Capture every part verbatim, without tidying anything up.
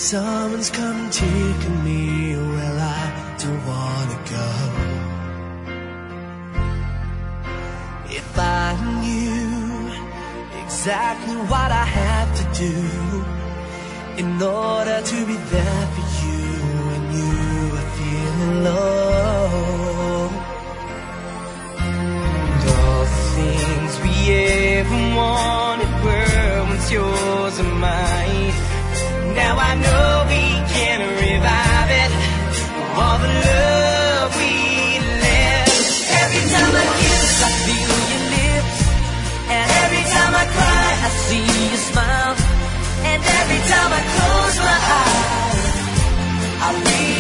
someone's come and taken me, well, I don't wanna go. If I knew exactly what I have to do in order to be there for you when you are feeling low, and all the things we ever wanted were once yours and mine. Now I know we can revive it, all the love we left. Every time I kiss, I feel your lips, and every time I cry, I see you smile, and every time I close my eyes, I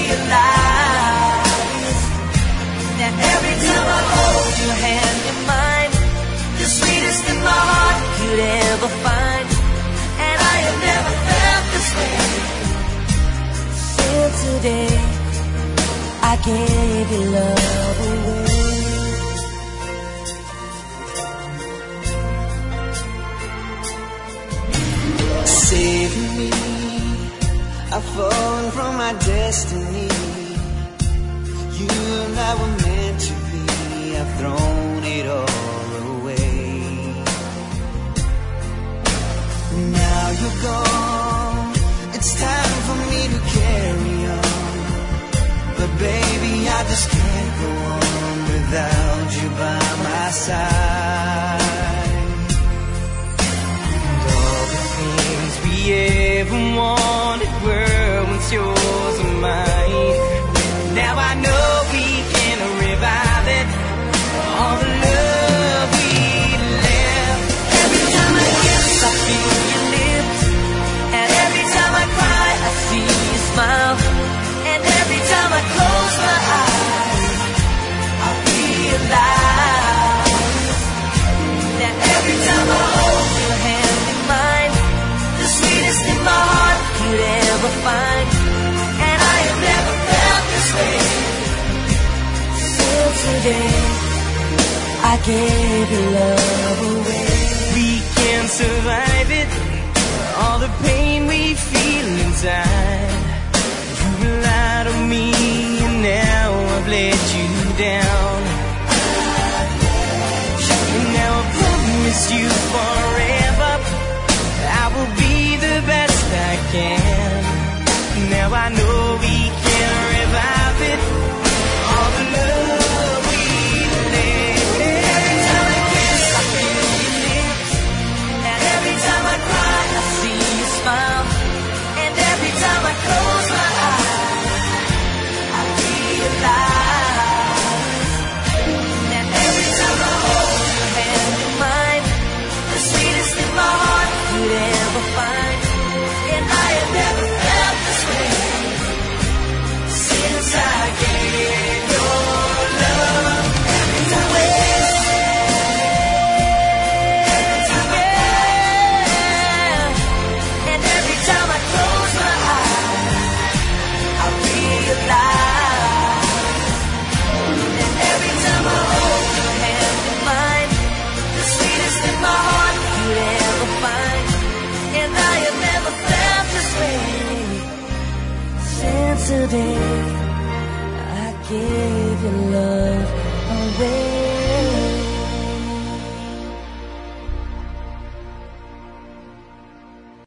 realize that every time I hold your hand in mine, the sweetest thing my heart could ever find. And I have never felt this way since the day I gave your love away. Saving me, I've fallen from my destiny. You and I were meant to be, I've thrown it all away. Now you're gone, it's time for me to carry on. But baby, I just can't go on without you by my side. And all the things we ever wanted were once yours and mine. Now I know we can revive it, all the love we left. Every time I kiss, I feel your lips, and every time I cry, I see you smile, and every time I close my eyes, I realize that every time I hold your hand in mine, the sweetest thing my heart could ever find. And I have never felt this way since the day I gave your love away. We can survive it, all the pain we feel inside. You relied on me and now I've let you down. And now I promise you forever I will be the best I can. Now I know we can revive it, all the love we left. Every time I kiss, I feel your lips, and every time I cry, I see you smile, and every time I close my eyes, I realize that every time I hold your hand in mine, the sweetest thing my heart could ever find. And I have never felt this way since I gave your love away. Yeah. And every time I close my eyes, I realize that every time I hold your hand in mine, the sweetest thing my heart could ever find. And I have never felt this way since the day I gave your love away.